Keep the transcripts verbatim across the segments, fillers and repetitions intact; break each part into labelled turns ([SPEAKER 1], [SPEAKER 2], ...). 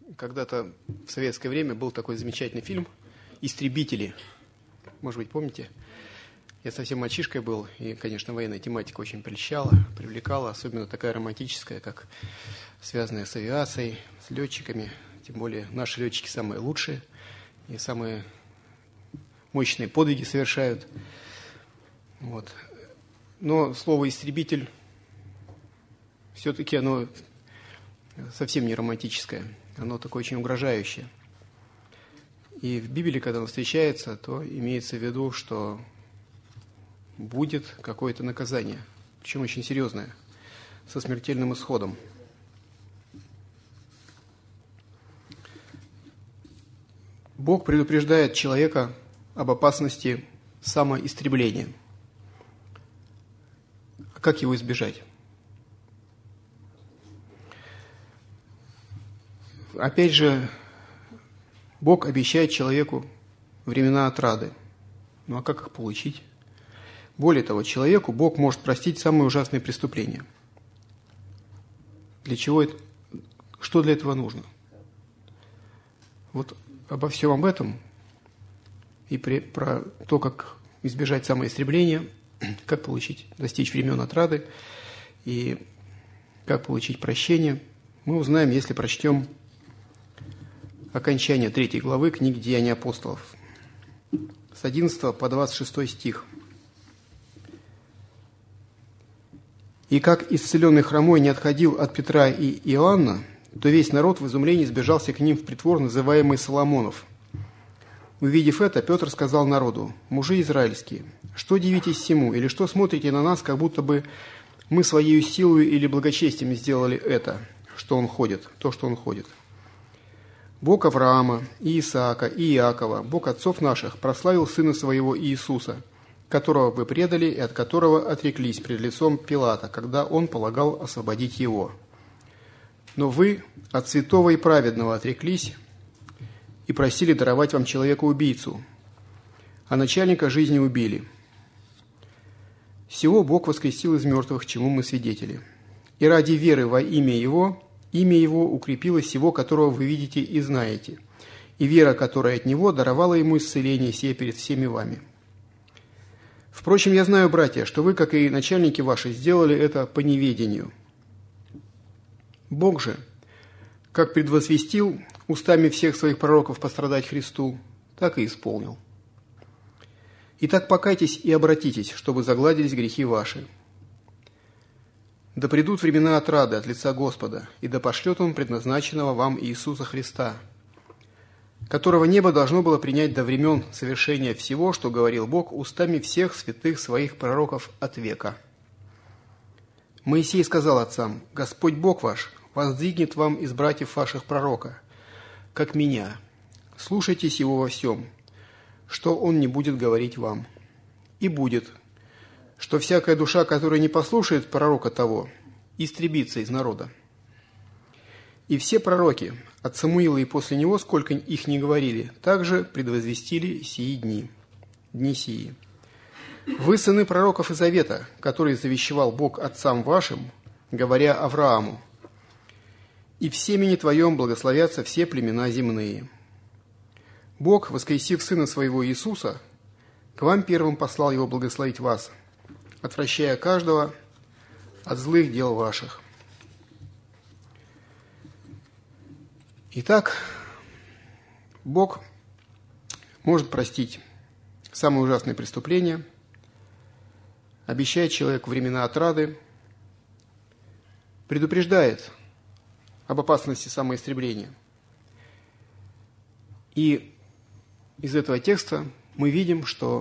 [SPEAKER 1] Когда-то в советское время был такой замечательный фильм «Истребители». Может быть, помните? Я совсем мальчишкой был, и, конечно, военная тематика очень прельщала, привлекала, особенно такая романтическая, как связанная с авиацией, с летчиками. Тем более наши летчики самые лучшие и самые мощные подвиги совершают. Вот. Но слово «истребитель» все-таки оно совсем не романтическое, оно такое очень угрожающее. И в Библии, когда оно встречается, то имеется в виду, что будет какое-то наказание, причем очень серьезное, со смертельным исходом. Бог предупреждает человека об опасности самоистребления. А как его избежать? Опять же, Бог обещает человеку времена отрады. Ну а как их получить? Более того, человеку Бог может простить самые ужасные преступления. Для чего это? Что для этого нужно? Вот обо всем об этом и при, про то, как избежать самоистребления, как получить, достичь времен отрады и как получить прощение, мы узнаем, если прочтем окончание третьей главы книги «Деяния апостолов» с одиннадцатого по двадцать шестой стих. «И как исцеленный хромой не отходил от Петра и Иоанна, то весь народ в изумлении сбежался к ним в притвор, называемый Соломонов. Увидев это, Петр сказал народу: «Мужи израильские, что дивитесь всему, или что смотрите на нас, как будто бы мы своей силой или благочестием сделали это, что он ходит, то, что он ходит? Бог Авраама, и Исаака, и Иакова, Бог отцов наших, прославил Сына Своего Иисуса, которого вы предали и от которого отреклись пред лицом Пилата, когда он полагал освободить его. Но вы от святого и праведного отреклись и просили даровать вам человека-убийцу, а начальника жизни убили. Сего Бог воскресил из мертвых, чему мы свидетели. И ради веры во имя Его, имя Его укрепило сего, которого вы видите и знаете, и вера, которая от Него, даровала Ему исцеление сие перед всеми вами. Впрочем, я знаю, братья, что вы, как и начальники ваши, сделали это по неведению. Бог же, как предвозвестил устами всех своих пророков пострадать Христу, так и исполнил. Итак, покайтесь и обратитесь, чтобы загладились грехи ваши. Да придут времена отрады от лица Господа, и да пошлет Он предназначенного вам Иисуса Христа, которого небо должно было принять до времен совершения всего, что говорил Бог устами всех святых своих пророков от века. Моисей сказал отцам: Господь Бог ваш воздвигнет вам из братьев ваших пророка, как меня. Слушайтесь его во всем, что он не будет говорить вам. И будет, что всякая душа, которая не послушает пророка того, истребится из народа. И все пророки, от Самуила и после него, сколько их ни говорили, также предвозвестили сии дни, дни сии. Вы сыны пророков и завета, которые завещевал Бог отцам вашим, говоря Аврааму: и в семени твоем благословятся все племена земные. Бог, воскресив Сына Своего Иисуса, к вам первым послал Его благословить вас, отвращая каждого от злых дел ваших». Итак, Бог может простить самые ужасные преступления, обещает человеку времена отрады, предупреждает об опасности самоистребления. И из этого текста мы видим, что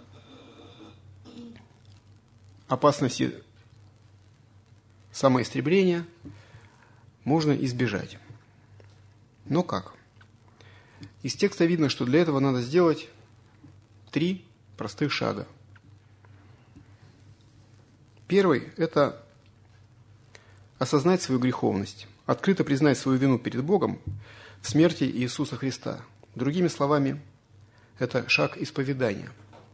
[SPEAKER 1] опасности самоистребления можно избежать. Но как? Из текста видно, что для этого надо сделать три простых шага. Первый – это осознать свою греховность, открыто признать свою вину перед Богом в смерти Иисуса Христа. Другими словами, это шаг исповедания.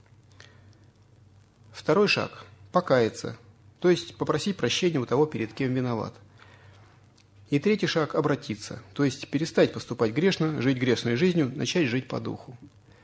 [SPEAKER 1] Второй шаг – покаяться, то есть попросить прощения у того, перед кем виноват. И третий шаг – обратиться, то есть перестать поступать грешно, жить грешной жизнью, начать жить по духу.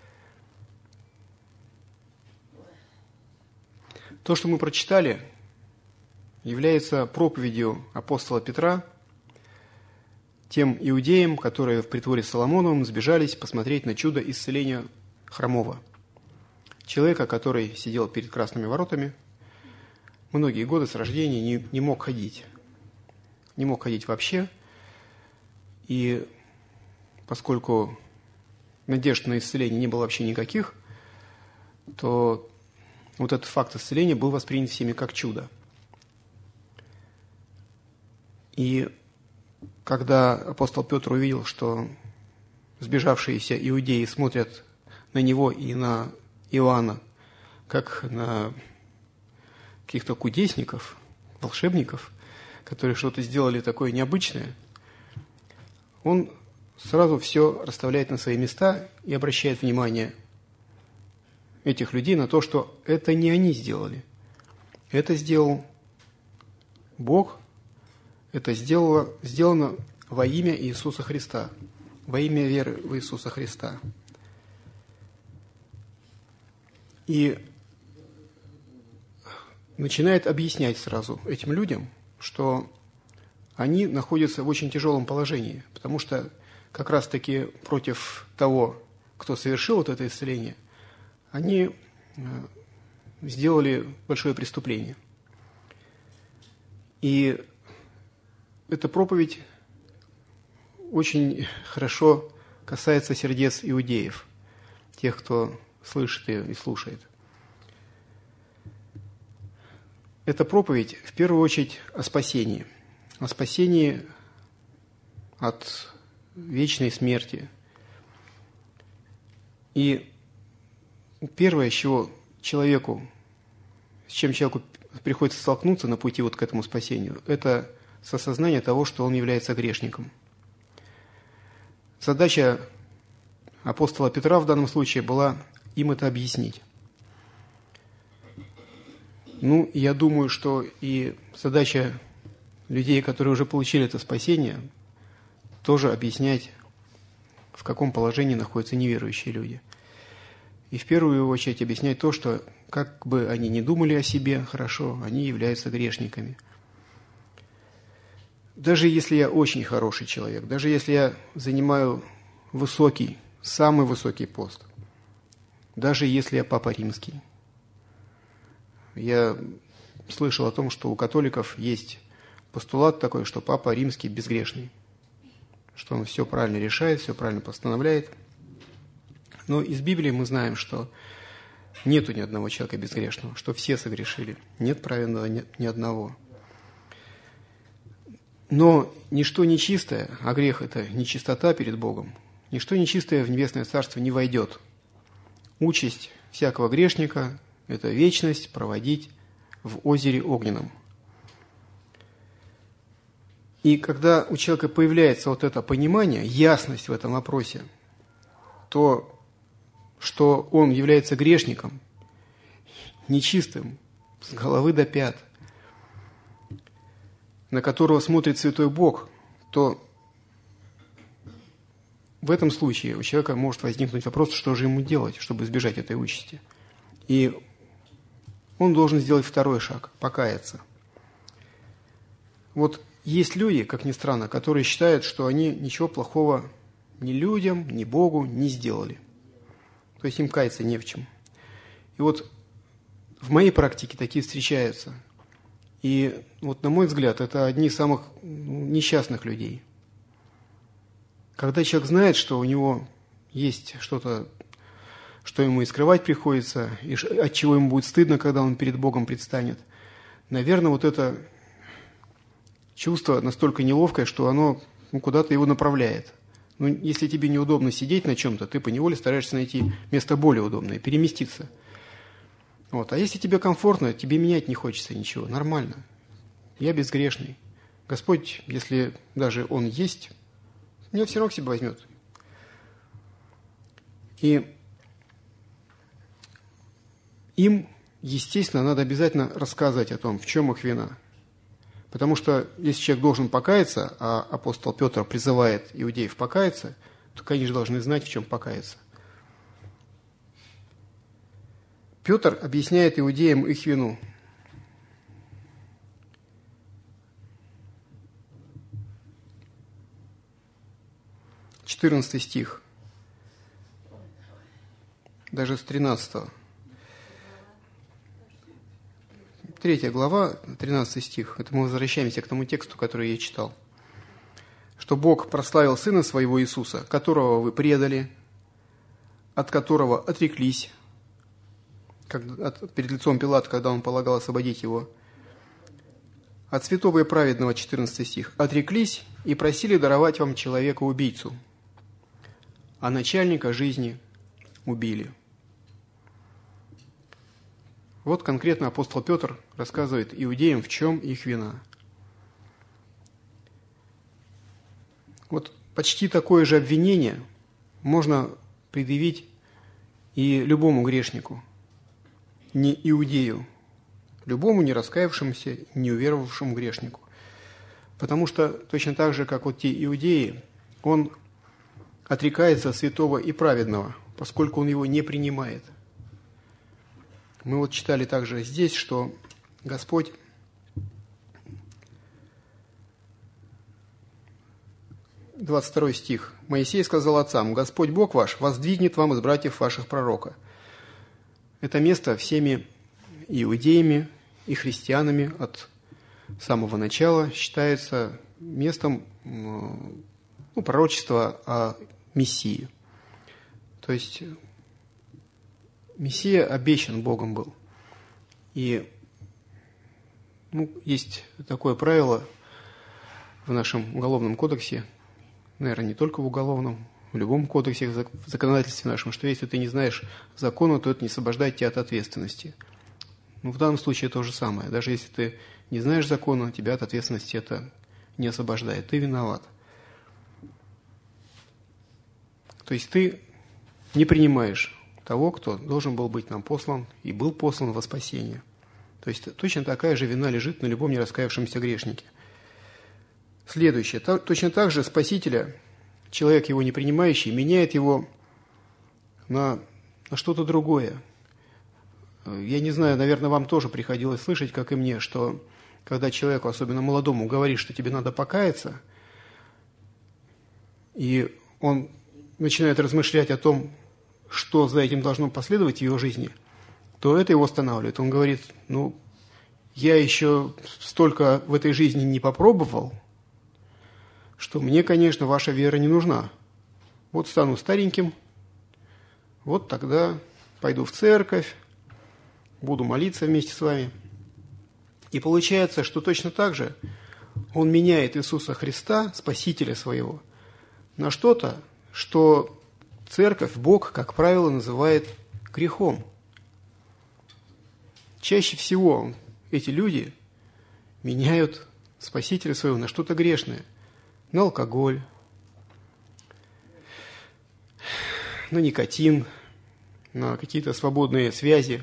[SPEAKER 1] То, что мы прочитали, является проповедью апостола Петра тем иудеям, которые в притворе Соломоновом сбежались посмотреть на чудо исцеления хромого. Человека, который сидел перед красными воротами, многие годы с рождения не, не мог ходить. Не мог ходить вообще. И поскольку надежд на исцеление не было вообще никаких, то вот этот факт исцеления был воспринят всеми как чудо. И когда апостол Петр увидел, что сбежавшиеся иудеи смотрят на него и на Иоанна, как на каких-то кудесников, волшебников, которые что-то сделали такое необычное, он сразу все расставляет на свои места и обращает внимание этих людей на то, что это не они сделали. Это сделал Бог, это сделало, сделано во имя Иисуса Христа, во имя веры в Иисуса Христа. И начинает объяснять сразу этим людям, что они находятся в очень тяжелом положении, потому что как раз-таки против того, кто совершил вот это исцеление, они сделали большое преступление. И эта проповедь очень хорошо касается сердец иудеев, тех, кто слышит ее и слушает. Эта проповедь в первую очередь о спасении, о спасении от вечной смерти. И первое, с чего человеку, с чем человеку приходится столкнуться на пути вот к этому спасению, это с осознанием того, что он является грешником. Задача апостола Петра в данном случае была им это объяснить. Ну, я думаю, что и задача людей, которые уже получили это спасение, тоже объяснять, в каком положении находятся неверующие люди. И в первую очередь объяснять то, что как бы они ни думали о себе хорошо, они являются грешниками. Даже если я очень хороший человек, даже если я занимаю высокий, самый высокий пост, даже если я папа римский. Я слышал о том, что у католиков есть постулат такой, что папа римский безгрешный, что он все правильно решает, все правильно постановляет. Но из Библии мы знаем, что нету ни одного человека безгрешного, что все согрешили, нет праведного ни одного. Но ничто нечистое, а грех – это нечистота перед Богом, ничто нечистое в Небесное Царство не войдет. Участь всякого грешника – это вечность проводить в озере огненном. И когда у человека появляется вот это понимание, ясность в этом вопросе, то, что он является грешником, нечистым, с головы до пят, на которого смотрит святой Бог, то в этом случае у человека может возникнуть вопрос, что же ему делать, чтобы избежать этой участи. И он должен сделать второй шаг – покаяться. Вот есть люди, как ни странно, которые считают, что они ничего плохого ни людям, ни Богу не сделали. То есть им каяться не в чем. И вот в моей практике такие встречаются. И вот, на мой взгляд, это одни из самых несчастных людей. Когда человек знает, что у него есть что-то, что ему и скрывать приходится, и от чего ему будет стыдно, когда он перед Богом предстанет, наверное, вот это чувство настолько неловкое, что оно ну, куда-то его направляет. Ну, если тебе неудобно сидеть на чем-то, ты поневоле стараешься найти место более удобное, переместиться. Вот. А если тебе комфортно, тебе менять не хочется ничего, нормально. Я безгрешный. Господь, если даже Он есть, меня все равно к себе возьмет. И им, естественно, надо обязательно рассказывать о том, в чем их вина. Потому что если человек должен покаяться, а апостол Петр призывает иудеев покаяться, то, конечно, должны знать, в чем покаяться. Петр объясняет иудеям их вину. четырнадцатый стих. Даже с тринадцатого. Третья глава, тринадцатый стих. Это мы возвращаемся к тому тексту, который я читал. Что Бог прославил Сына Своего Иисуса, которого вы предали, от которого отреклись, как, от, перед лицом Пилата, когда он полагал освободить его. От святого и праведного, четырнадцатый стих. Отреклись и просили даровать вам человека-убийцу, а начальника жизни убили. Вот конкретно апостол Петр рассказывает иудеям, в чем их вина. Вот почти такое же обвинение можно предъявить и любому грешнику, не иудею, любому не раскаявшемуся, не уверовавшему грешнику. Потому что точно так же, как вот те иудеи, он отрекается от святого и праведного, поскольку он его не принимает. Мы вот читали также здесь, что Господь двадцать второй стих. Моисей сказал отцам: «Господь Бог ваш воздвигнет вам из братьев ваших пророка». Это место всеми иудеями и христианами от самого начала считается местом ну, пророчества о Мессии. То есть Мессия обещан Богом был. И ну, есть такое правило в нашем уголовном кодексе, наверное, не только в уголовном, в любом кодексе, в законодательстве нашем, что если ты не знаешь закона, то это не освобождает тебя от ответственности. Ну, в данном случае то же самое. Даже если ты не знаешь закона, тебя от ответственности это не освобождает. Ты виноват. То есть ты не принимаешь того, кто должен был быть нам послан и был послан во спасение. То есть точно такая же вина лежит на любом нераскаявшемся грешнике. Следующее. Точно так же Спасителя, человек его не принимающий, меняет его на, на что-то другое. Я не знаю, наверное, вам тоже приходилось слышать, как и мне, что когда человеку, особенно молодому, говорит, что тебе надо покаяться, и он начинает размышлять о том, что за этим должно последовать в его жизни, то это его останавливает. Он говорит: ну, я еще столько в этой жизни не попробовал, что мне, конечно, ваша вера не нужна. Вот стану стареньким, вот тогда пойду в церковь, буду молиться вместе с вами. И получается, что точно так же он меняет Иисуса Христа, Спасителя своего, на что-то, что церковь, Бог, как правило, называет грехом. Чаще всего эти люди меняют Спасителя своего на что-то грешное, на алкоголь, на никотин, на какие-то свободные связи.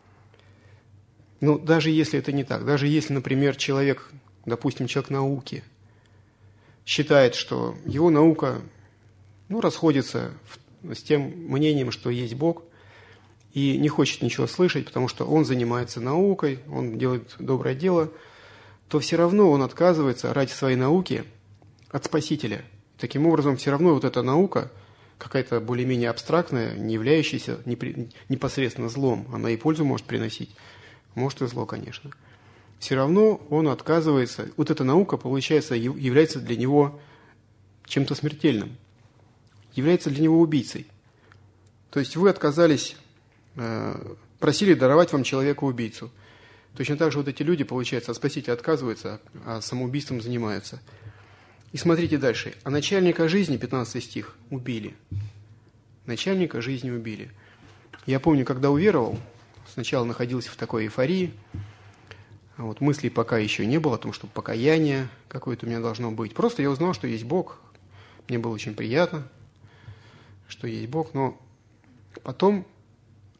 [SPEAKER 1] Но даже если это не так, даже если, например, человек, допустим, человек науки, считает, что его наука ну, расходится с тем мнением, что есть Бог, и не хочет ничего слышать, потому что он занимается наукой, он делает доброе дело, то все равно он отказывается ради своей науки от Спасителя. Таким образом, все равно вот эта наука, какая-то более-менее абстрактная, не являющаяся непосредственно злом, она и пользу может приносить, может и зло, конечно. Все равно он отказывается, вот эта наука, получается, является для него чем-то смертельным, является для него убийцей. То есть вы отказались, э, просили даровать вам человека-убийцу. Точно так же вот эти люди, получается, от Спасителя отказываются, а самоубийством занимаются. И смотрите дальше. А начальника жизни, пятнадцатый стих, убили. Начальника жизни убили. Я помню, когда уверовал, сначала находился в такой эйфории, вот мыслей пока еще не было о том, что покаяние какое-то у меня должно быть. Просто я узнал, что есть Бог. Мне было очень приятно, что есть Бог. Но потом,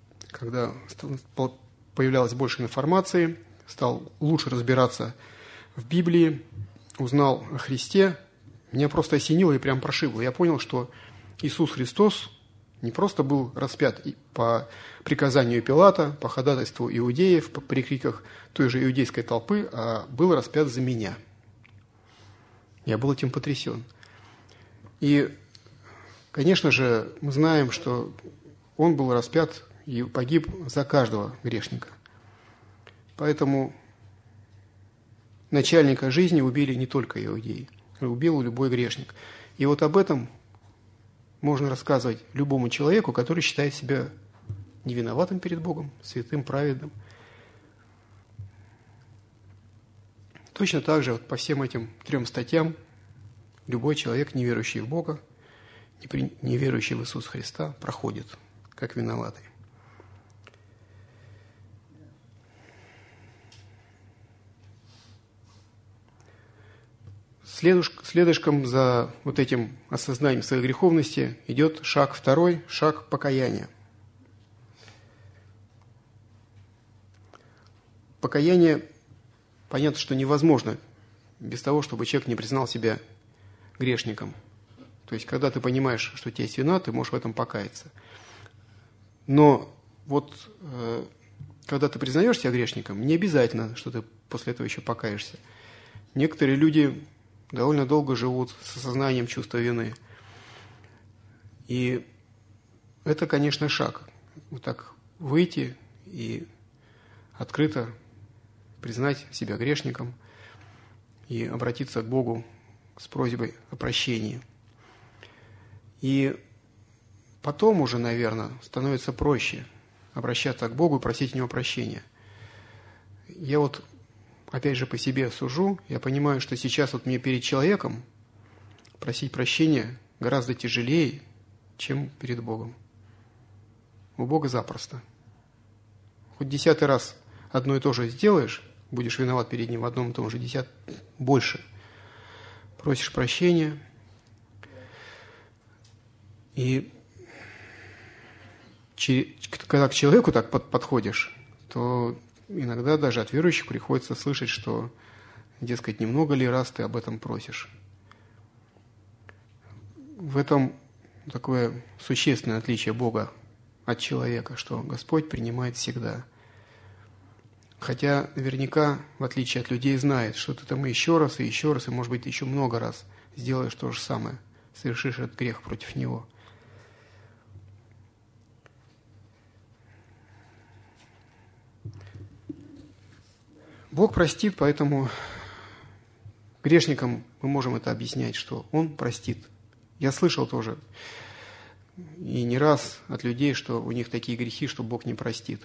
[SPEAKER 1] когда появлялось больше информации, стал лучше разбираться в Библии узнал о Христе, меня просто осенило и прям прошибло. Я понял, что Иисус Христос не просто был распят по приказанию Пилата, по ходатайству иудеев, по прикриках той же иудейской толпы, а был распят за меня. Я был этим потрясен. И, конечно же, мы знаем, что Он был распят и погиб за каждого грешника. Поэтому начальника жизни убили не только иудеи, убил любой грешник. И вот об этом можно рассказывать любому человеку, который считает себя невиноватым перед Богом, святым, праведным. Точно так же вот по всем этим трем статьям любой человек, не верующий в Бога, не верующий в Иисуса Христа, проходит как виноватый. Следующим за вот этим осознанием своей греховности идет шаг второй, шаг покаяния. Покаяние, понятно, что невозможно без того, чтобы человек не признал себя грешником. То есть, когда ты понимаешь, что у тебя есть вина, ты можешь в этом покаяться. Но вот э, когда ты признаешь себя грешником, не обязательно, что ты после этого еще покаешься. Некоторые люди довольно долго живут с осознанием чувства вины. И это, конечно, шаг. Вот так выйти и открыто признать себя грешником и обратиться к Богу с просьбой о прощении. И потом уже, наверное, становится проще обращаться к Богу и просить у Него прощения. Я вот, опять же, по себе сужу, я понимаю, что сейчас вот мне перед человеком просить прощения гораздо тяжелее, чем перед Богом. У Бога запросто. Хоть десятый раз одно и то же сделаешь, будешь виноват перед Ним в одном и том же, десят больше. Просишь прощения, и когда к человеку так подходишь, то иногда даже от верующих приходится слышать, что, дескать, немного ли раз ты об этом просишь. В этом такое существенное отличие Бога от человека, что Господь принимает всегда. Хотя наверняка, в отличие от людей, знает, что ты там еще раз, и еще раз, и, может быть, еще много раз сделаешь то же самое, совершишь этот грех против Него. Бог простит, поэтому грешникам мы можем это объяснять, что Он простит. Я слышал тоже, и не раз от людей, что у них такие грехи, что Бог не простит.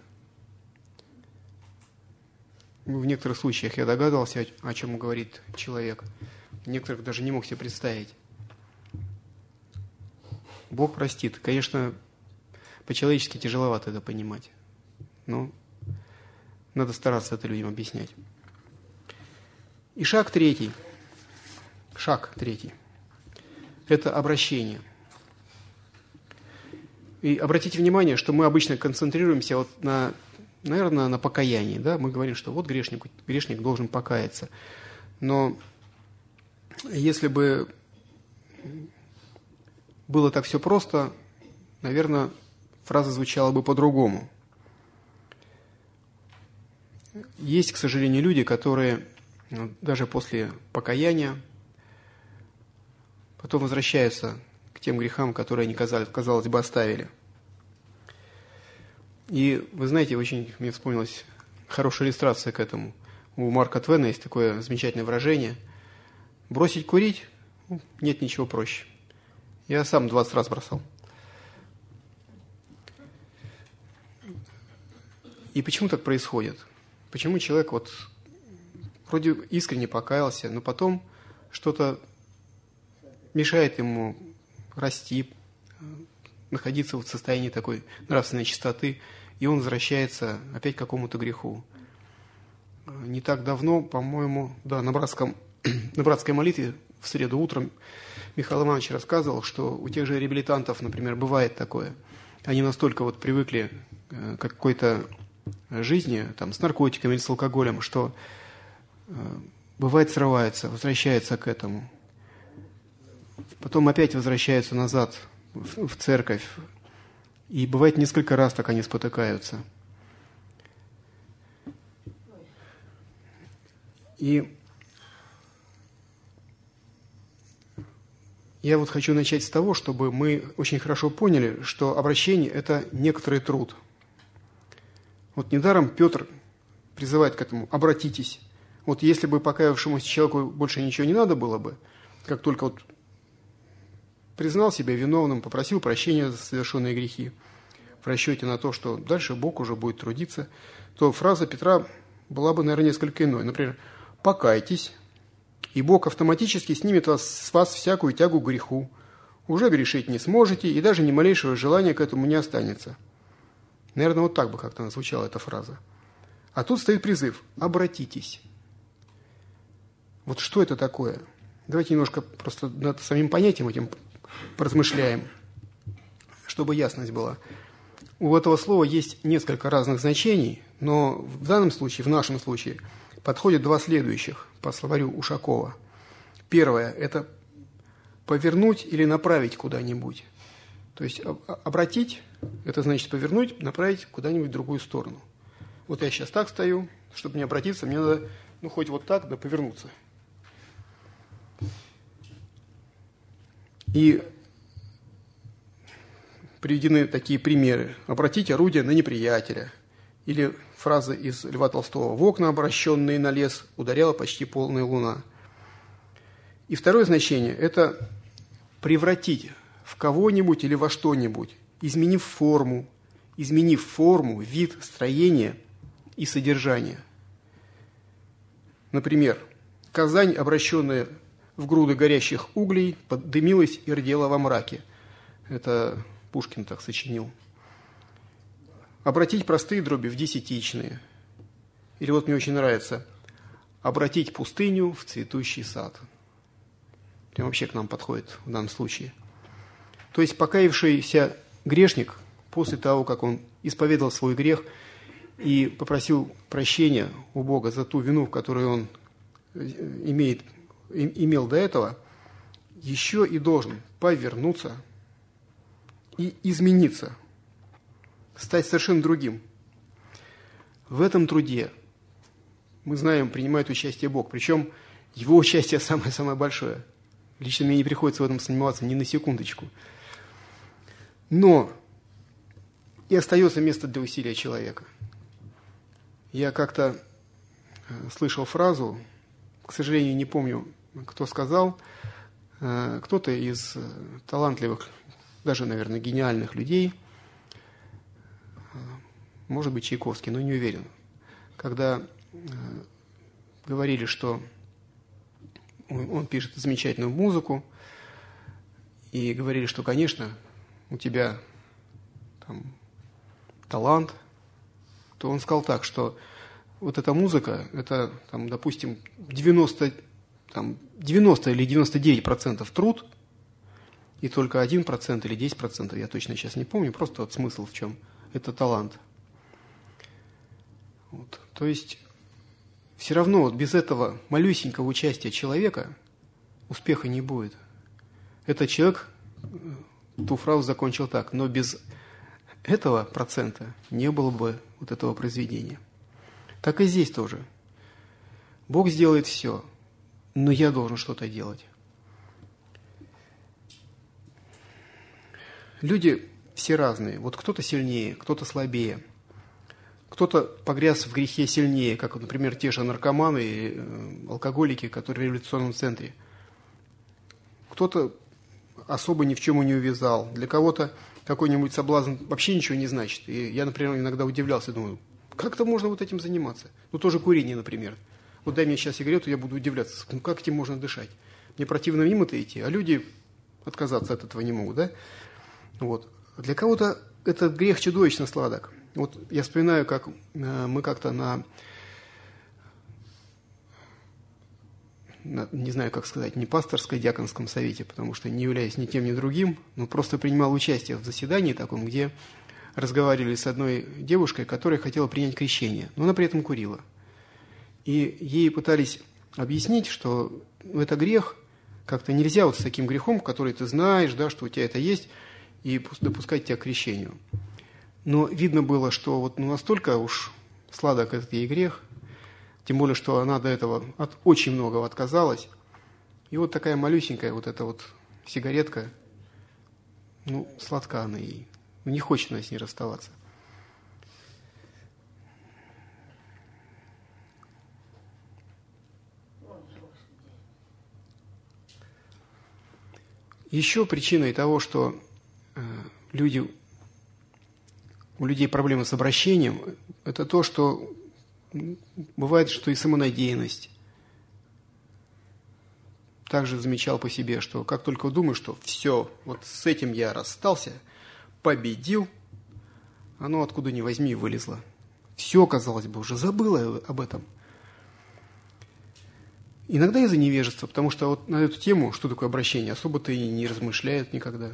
[SPEAKER 1] В некоторых случаях я догадывался, о чем говорит человек. В некоторых даже не мог себе представить. Бог простит. Конечно, по-человечески тяжеловато это понимать. Но надо стараться это людям объяснять. И шаг третий. Шаг третий. Это обращение. И обратите внимание, что мы обычно концентрируемся вот на, наверное, на покаянии. Да? Мы говорим, что вот грешник, грешник должен покаяться. Но если бы было так все просто, наверное, фраза звучала бы по-другому. Есть, к сожалению, люди, которые даже после покаяния потом возвращаются к тем грехам, которые они, казалось бы, оставили. И вы знаете, очень мне вспомнилась хорошая иллюстрация к этому. У Марка Твена есть такое замечательное выражение: бросить курить – нет ничего проще. Я сам двадцать раз бросал. И почему так происходит? Почему человек вот вроде искренне покаялся, но потом что-то мешает ему расти, находиться в состоянии такой нравственной чистоты, и он возвращается опять к какому-то греху. Не так давно, по-моему, да, на, братском, на братской молитве в среду утром Михаил Иванович рассказывал, что у тех же реабилитантов, например, бывает такое. Они настолько вот привыкли к какой-то жизни там, с наркотиками или с алкоголем, что бывает срывается, возвращается к этому. Потом опять возвращаются назад в, в церковь. И бывает несколько раз так они спотыкаются. И я вот хочу начать с того, чтобы мы очень хорошо поняли, что обращение – это некоторый труд. Вот недаром Петр призывает к этому: обратитесь. Вот если бы покаявшемуся человеку больше ничего не надо было бы, как только вот признал себя виновным, попросил прощения за совершенные грехи, в расчете на то, что дальше Бог уже будет трудиться, то фраза Петра была бы, наверное, несколько иной. Например, «покайтесь, и Бог автоматически снимет вас, с вас всякую тягу к греху. Уже грешить не сможете, и даже ни малейшего желания к этому не останется». Наверное, вот так бы как-то звучала эта фраза. А тут стоит призыв: обратитесь. Вот что это такое? Давайте немножко просто над самим понятием этим поразмышляем, чтобы ясность была. У этого слова есть несколько разных значений, но в данном случае, в нашем случае, подходят два следующих по словарю Ушакова. Первое – это повернуть или направить куда-нибудь. То есть обратить – это значит повернуть, направить куда-нибудь в другую сторону. Вот я сейчас так стою, чтобы не обратиться, мне надо, ну, хоть вот так, да повернуться. И приведены такие примеры. «Обратить орудие на неприятеля». Или фраза из Льва Толстого: «В окна, обращенные на лес, ударяла почти полная луна». И второе значение – это превратить в кого-нибудь или во что-нибудь, изменив форму, изменив форму, вид, строение и содержание. Например, Казань, обращенная в груды горящих углей, поддымилась и рдела во мраке. Это Пушкин так сочинил. Обратить простые дроби в десятичные. Или вот мне очень нравится: обратить пустыню в цветущий сад. Прям вообще к нам подходит в данном случае. То есть покаявшийся грешник, после того, как он исповедал свой грех и попросил прощения у Бога за ту вину, которую он имеет, имел до этого, еще и должен повернуться и измениться, стать совершенно другим. В этом труде, мы знаем, принимает участие Бог, причем его участие самое-самое большое. Лично мне не приходится в этом сомневаться ни на секундочку. Но и остается место для усилия человека. Я как-то слышал фразу, к сожалению, не помню, кто сказал, кто-то из талантливых, даже, наверное, гениальных людей, может быть, Чайковский, но не уверен, когда говорили, что он, он пишет замечательную музыку, и говорили, что, конечно, у тебя там талант, то он сказал так, что вот эта музыка, это, там, допустим, девяносто, там, девяносто или девяносто девять процентов труд, и только один процент или десять процентов, я точно сейчас не помню, просто вот смысл в чем, это талант. Вот. То есть все равно вот без этого малюсенького участия человека успеха не будет. Этот человек ту фразу закончил так: но без этого процента не было бы вот этого произведения. Так и здесь тоже. Бог сделает все, но я должен что-то делать. Люди все разные. Вот кто-то сильнее, кто-то слабее. Кто-то погряз в грехе сильнее, как, например, те же наркоманы и алкоголики, которые в революционном центре. Кто-то особо ни в чем и не увязал. Для кого-то какой-нибудь соблазн вообще ничего не значит. И я, например, иногда удивлялся, думаю, как-то можно вот этим заниматься? Ну, тоже курение, например. Вот дай мне сейчас сигарету, я буду удивляться, ну, как этим можно дышать? Мне противно мимо-то идти, а люди отказаться от этого не могут, да? Вот. Для кого-то этот грех чудовищно сладок. Вот я вспоминаю, как мы как-то на, на, не знаю, как сказать, не пасторско-диаконском совете, потому что не являюсь ни тем, ни другим, но просто принимал участие в заседании таком, где разговаривали с одной девушкой, которая хотела принять крещение, но она при этом курила. И ей пытались объяснить, что это грех, как-то нельзя вот с таким грехом, который ты знаешь, да, что у тебя это есть, и допускать тебя к крещению. Но видно было, что вот ну, настолько уж сладок этот ей грех, тем более, что она до этого от очень многого отказалась. И вот такая малюсенькая вот эта вот сигаретка, ну, сладка она ей. Не хочет она с ней расставаться. Еще причиной того, что э, люди, у людей проблемы с обращением, это то, что бывает, что и самонадеянность. Также замечал по себе, что как только думаешь, что все, вот с этим я расстался, победил, оно откуда ни возьми вылезло. Все, казалось бы, уже забыла об этом. Иногда из-за невежества, потому что вот на эту тему, что такое обращение, особо-то и не размышляют никогда.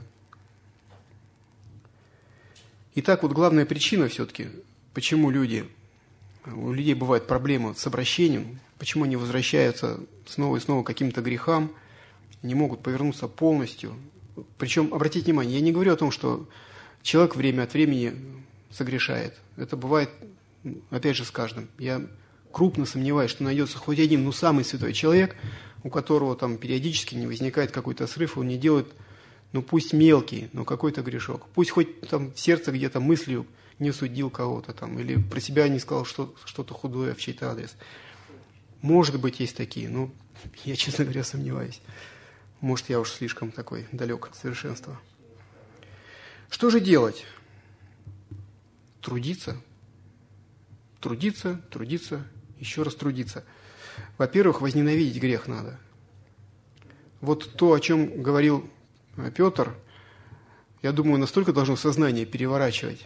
[SPEAKER 1] Итак, вот главная причина все-таки, почему люди, у людей бывают проблемы с обращением, почему они возвращаются снова и снова к каким-то грехам, не могут повернуться полностью. Причем, обратите внимание, я не говорю о том, что человек время от времени согрешает. Это бывает, опять же, с каждым. Я крупно сомневаюсь, что найдется хоть один, ну, самый святой человек, у которого там периодически не возникает какой-то срыв, он не делает, ну, пусть мелкий, но какой-то грешок. Пусть хоть там в сердце где-то мыслью не судил кого-то там, или про себя не сказал что, что-то худое в чей-то адрес. Может быть, есть такие, но я, честно говоря, сомневаюсь. Может, я уж слишком такой далек от совершенства. Что же делать? Трудиться. Трудиться, трудиться, еще раз трудиться. Во-первых, возненавидеть грех надо. Вот то, о чем говорил Петр, я думаю, настолько должно сознание переворачивать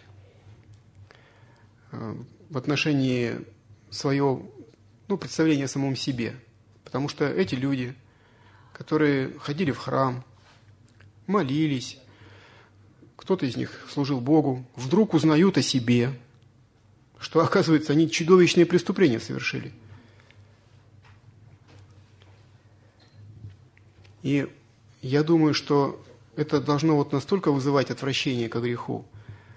[SPEAKER 1] в отношении своего, ну, представления о самом себе. Потому что эти люди, которые ходили в храм, молились, кто-то из них служил Богу, вдруг узнают о себе, что, оказывается, они чудовищные преступления совершили. И я думаю, что это должно вот настолько вызывать отвращение к греху.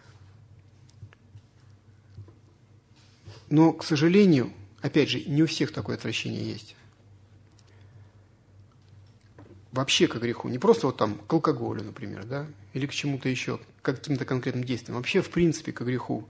[SPEAKER 1] Но, к сожалению, опять же, не у всех такое отвращение есть. Вообще к греху. Не просто вот там к алкоголю, например, да, или к чему-то еще, к каким-то конкретным действиям. Вообще, в принципе, к греху.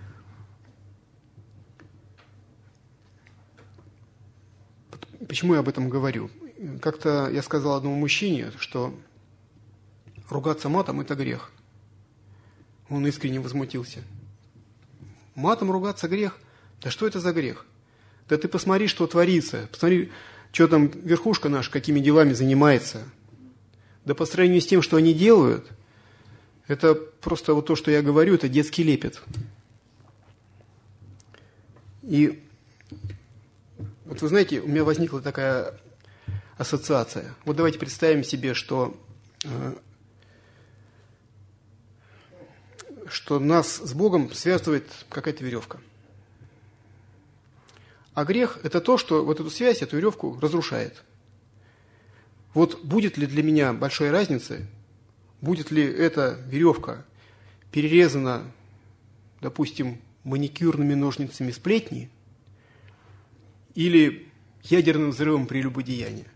[SPEAKER 1] Почему я об этом говорю? Как-то я сказал одному мужчине, что ругаться матом – это грех. Он искренне возмутился. Матом ругаться грех? Да что это за грех? Да ты посмотри, что творится. Посмотри, что там верхушка наша, какими делами занимается. Да по сравнению с тем, что они делают, это просто вот то, что я говорю, это детский лепет. И вот вы знаете, у меня возникла такая ассоциация. Вот давайте представим себе, что, что нас с Богом связывает какая-то веревка. А грех – это то, что вот эту связь, эту веревку разрушает. Вот будет ли для меня большой разницы, будет ли эта веревка перерезана, допустим, маникюрными ножницами сплетни или ядерным взрывом прелюбодеяния?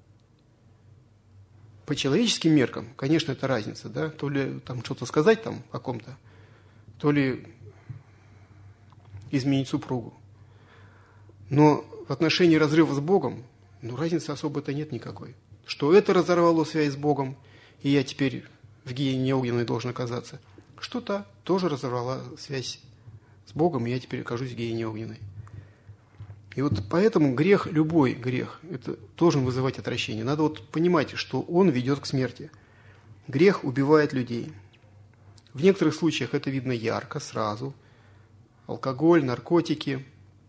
[SPEAKER 1] По человеческим меркам, конечно, это разница, да, то ли там что-то сказать там о ком-то, то ли изменить супругу. Но в отношении разрыва с Богом, ну, разницы особо-то нет никакой. Что это разорвало связь с Богом, и я теперь в гиене огненной должен оказаться, что та тоже разорвала связь с Богом, и я теперь окажусь в гиене огненной. И вот поэтому грех, любой грех, это должен вызывать отвращение. Надо вот понимать, что он ведет к смерти. Грех убивает людей. В некоторых случаях это видно ярко, сразу. Алкоголь, наркотики,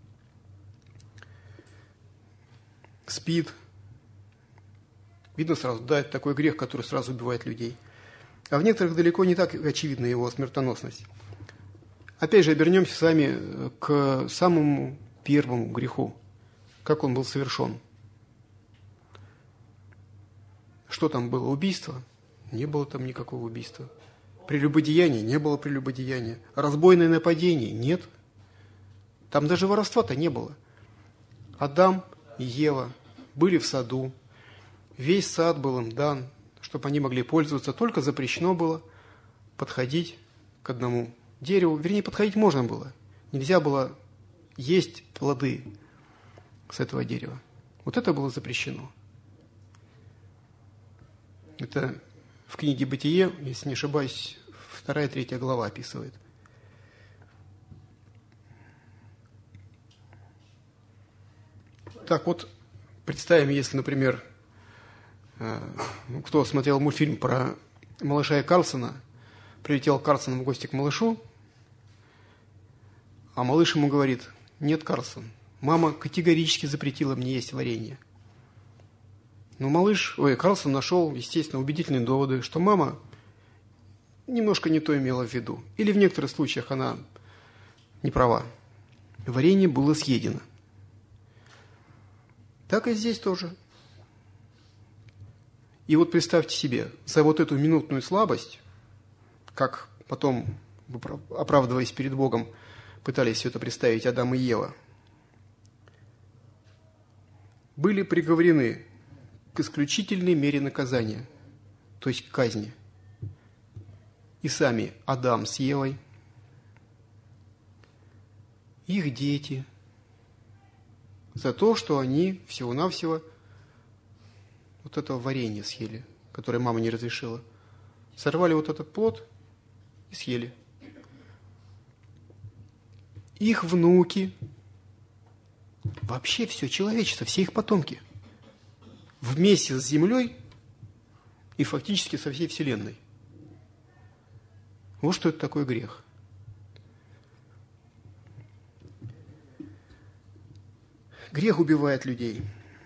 [SPEAKER 1] СПИД. Видно сразу, да, это такой грех, который сразу убивает людей. А в некоторых далеко не так очевидна его смертоносность. Опять же, обернемся с вами к самому первому греху, как он был совершен. Что там было? Убийство? Не было там никакого убийства. Прелюбодеяние? Не было прелюбодеяния. Разбойное нападение? Нет. Там даже воровства-то не было. Адам и Ева были в саду. Весь сад был им дан, чтобы они могли пользоваться. Только запрещено было подходить к одному дереву. Вернее, подходить можно было. Нельзя было есть плоды с этого дерева. Вот это было запрещено. Это в книге «Бытие», если не ошибаюсь, вторая, третья глава описывает. Так вот, представим, если, например, кто смотрел мультфильм про малыша и Карлсона, прилетел Карлсон в гости к малышу, а малыш ему говорит: «Нет, Карлсон, мама категорически запретила мне есть варенье». Но малыш, ой, Карлсон нашел, естественно, убедительные доводы, что мама немножко не то имела в виду. Или в некоторых случаях она не права. Варенье было съедено. Так и здесь тоже. И вот представьте себе, за вот эту минутную слабость, как потом, оправдываясь перед Богом, пытались все это представить Адам и Ева, были приговорены к исключительной мере наказания, то есть к казни. И сами Адам с Евой, их дети, за то, что они всего-навсего вот этого варенья съели, которое мама не разрешила. Сорвали вот этот плод и съели. Их внуки, вообще все человечество, все их потомки, вместе с землей и фактически со всей вселенной. Вот что это такое грех. Грех убивает людей.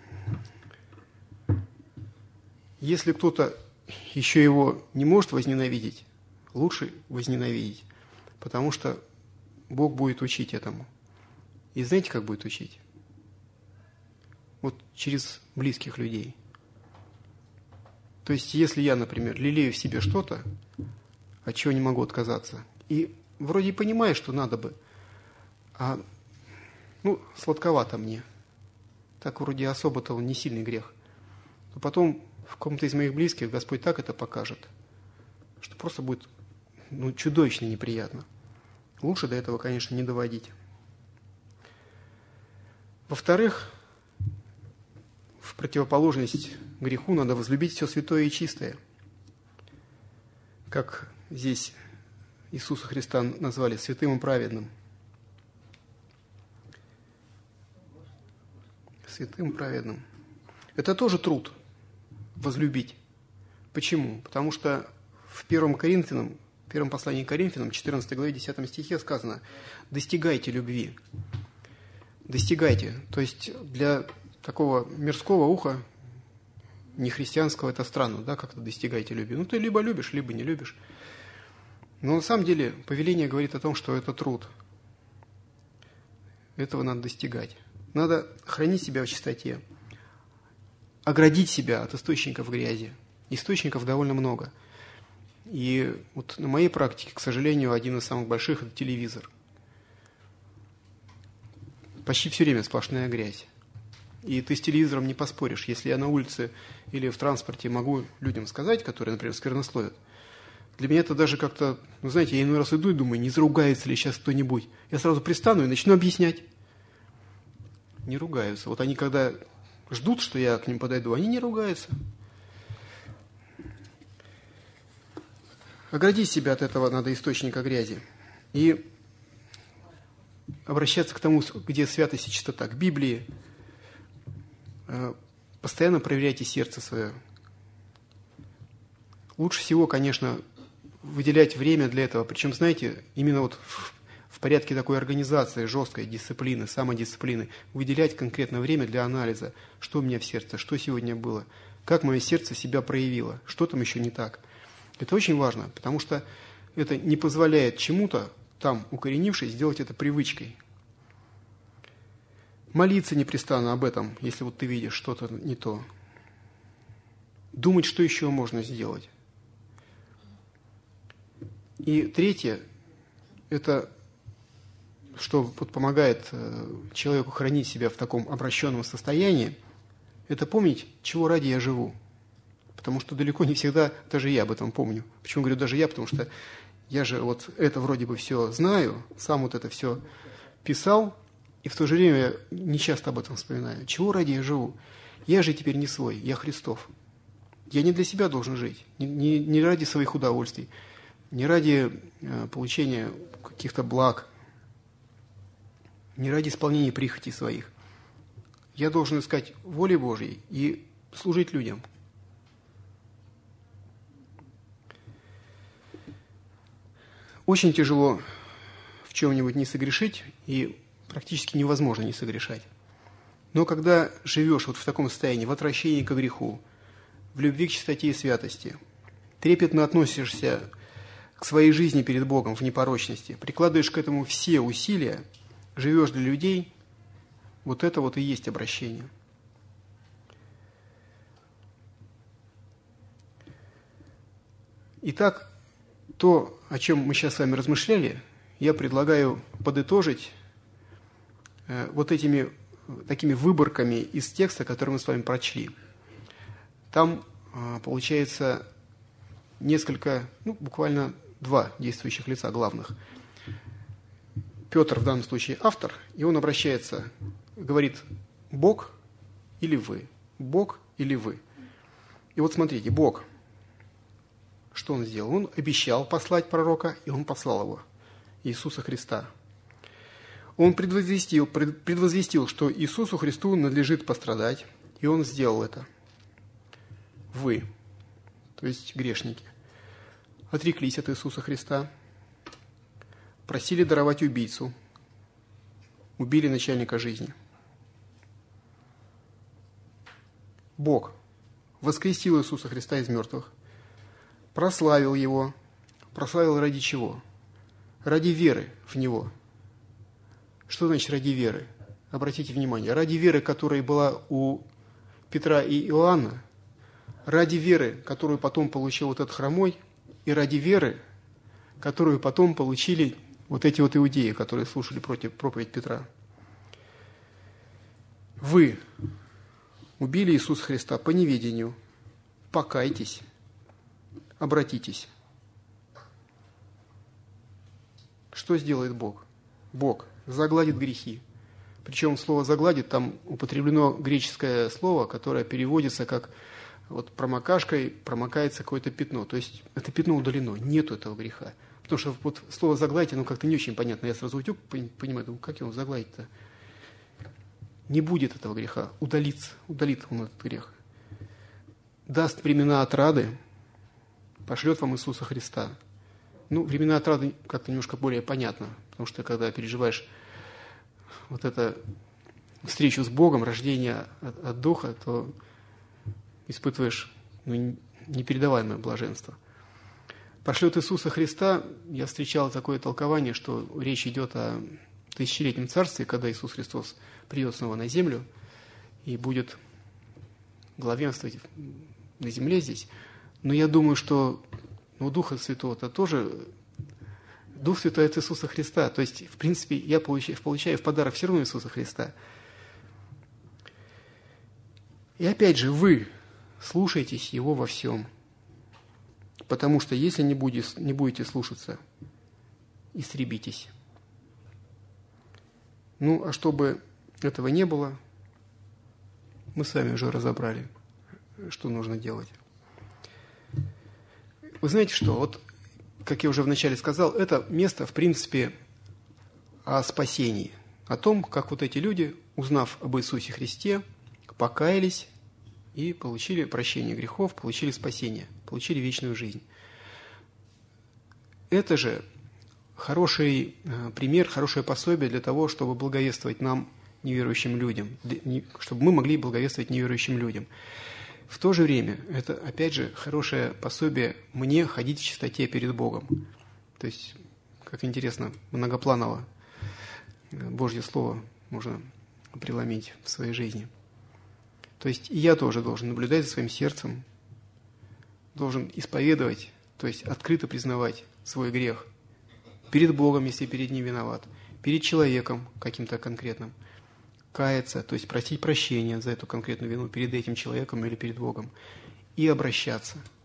[SPEAKER 1] Если кто-то еще его не может возненавидеть, лучше возненавидеть, потому что Бог будет учить этому. И знаете, как будет учить? Вот через близких людей. То есть, если я, например, лелею в себе что-то, от чего не могу отказаться, и вроде и понимаю, что надо бы, а, ну, сладковато мне, так вроде особо-то он не сильный грех, но потом в ком-то из моих близких Господь так это покажет, что просто будет, ну, чудовищно неприятно. Лучше до этого, конечно, не доводить. Во-вторых, в противоположность греху надо возлюбить все святое и чистое. Как здесь Иисуса Христа назвали святым и праведным. Святым и праведным. Это тоже труд возлюбить. Почему? Потому что в первом Коринфянам, в первом послании к Коринфянам, четырнадцатой главе, десятом стихе сказано: «Достигайте любви». Достигайте. То есть для такого мирского уха, нехристианского, это странно, да, как-то достигайте любви. Ну, ты либо любишь, либо не любишь. Но на самом деле повеление говорит о том, что это труд. Этого надо достигать. Надо хранить себя в чистоте, оградить себя от источников грязи. Источников довольно много. И вот на моей практике, к сожалению, один из самых больших – это телевизор. Почти все время сплошная грязь. И ты с телевизором не поспоришь. Если я на улице или в транспорте могу людям сказать, которые, например, сквернословят, для меня это даже как-то, ну, знаете, я иной раз иду и думаю, не заругается ли сейчас кто-нибудь. Я сразу пристану и начну объяснять. Не ругаются. Вот они, когда ждут, что я к ним подойду, они не ругаются. Оградить себя от этого надо источника грязи. И обращаться к тому, где святость и чистота, к Библии. Постоянно проверяйте сердце свое. Лучше всего, конечно, выделять время для этого. Причем, знаете, именно вот в, в порядке такой организации, жесткой дисциплины, самодисциплины, выделять конкретно время для анализа. Что у меня в сердце, что сегодня было, как мое сердце себя проявило, что там еще не так. Это очень важно, потому что это не позволяет чему-то, там, укоренившись, сделать это привычкой. Молиться непрестанно об этом, если вот ты видишь что-то не то. думать, что еще можно сделать. И третье, это что вот помогает человеку хранить себя в таком обращенном состоянии, это помнить, чего ради я живу. Потому что далеко не всегда, даже я об этом помню. Почему говорю даже я? Потому что я же вот это вроде бы все знаю, сам вот это все писал, и в то же время я не часто об этом вспоминаю. Чего ради я живу? Я же теперь не свой, я Христов. Я не для себя должен жить, не, не, не ради своих удовольствий, не ради э, получения каких-то благ, не ради исполнения прихотей своих. Я должен искать воли Божьей и служить людям. Очень тяжело в чем-нибудь не согрешить, и практически невозможно не согрешать. Но когда живешь вот в таком состоянии, в отвращении к греху, в любви к чистоте и святости, трепетно относишься к своей жизни перед Богом в непорочности, прикладываешь к этому все усилия, живешь для людей, вот это вот и есть обращение. Итак, то, о чем мы сейчас с вами размышляли, я предлагаю подытожить э, вот этими такими выборками из текста, который мы с вами прочли. Там э, получается несколько, ну, буквально два действующих лица главных. Петр в данном случае автор, и он обращается, говорит «Бог или вы?» «Бог или вы?» И вот смотрите, Бог, что Он сделал? Он обещал послать пророка, и Он послал его, Иисуса Христа. Он предвозвестил, предвозвестил, что Иисусу Христу надлежит пострадать, и Он сделал это. Вы, то есть грешники, отреклись от Иисуса Христа, просили даровать убийцу, убили начальника жизни. Бог воскресил Иисуса Христа из мертвых, прославил Его. Прославил ради чего? Ради веры в Него. Что значит ради веры? Обратите внимание, ради веры, которая была у Петра и Иоанна, ради веры, которую потом получил вот этот хромой, и ради веры, которую потом получили вот эти вот иудеи, которые слушали против проповедь Петра. Вы убили Иисуса Христа по неведению. Покайтесь, обратитесь. Что сделает Бог? Бог загладит грехи. Причем слово «загладит» там употреблено греческое слово, которое переводится как вот промокашкой промокается какое-то пятно. То есть это пятно удалено, нету этого греха. Потому что вот слово «загладить», оно как-то не очень понятно. Я сразу утюг понимаю, думаю, как его загладить-то? Не будет этого греха, удалится, удалит он этот грех. Даст времена отрады, пошлет вам Иисуса Христа. Ну, времена отрады как-то немножко более понятно, потому что когда переживаешь вот эту встречу с Богом, рождение от, от Духа, то испытываешь ну, непередаваемое блаженство. Пошлет Иисуса Христа, я встречал такое толкование, что речь идет о тысячелетнем царстве, когда Иисус Христос придет снова на землю и будет главенствовать на земле здесь. Но я думаю, что ну, Духа Святого-то тоже... Дух Святой от Иисуса Христа. То есть, в принципе, я получаю, получаю в подарок все равно Иисуса Христа. И опять же, вы слушайтесь Его во всем. Потому что если не будете, не будете слушаться, истребитесь. Ну, а чтобы этого не было, мы с вами уже разобрали, что нужно делать. Вы знаете что, вот, как я уже вначале сказал, это место, в принципе, о спасении, о том, как вот эти люди, узнав об Иисусе Христе, покаялись и получили прощение грехов, получили спасение, получили вечную жизнь. Это же хороший пример, хорошее пособие для того, чтобы благовествовать нам, неверующим людям, чтобы мы могли благовествовать неверующим людям. В то же время это, опять же, хорошее пособие мне ходить в чистоте перед Богом. То есть, как интересно, многопланово Божье Слово можно преломить в своей жизни. То есть и я тоже должен наблюдать за своим сердцем, должен исповедовать, то есть открыто признавать свой грех перед Богом, если перед Ним виноват, перед человеком каким-то конкретным, каяться, то есть просить прощения за эту конкретную вину перед этим человеком или перед Богом, и обращаться.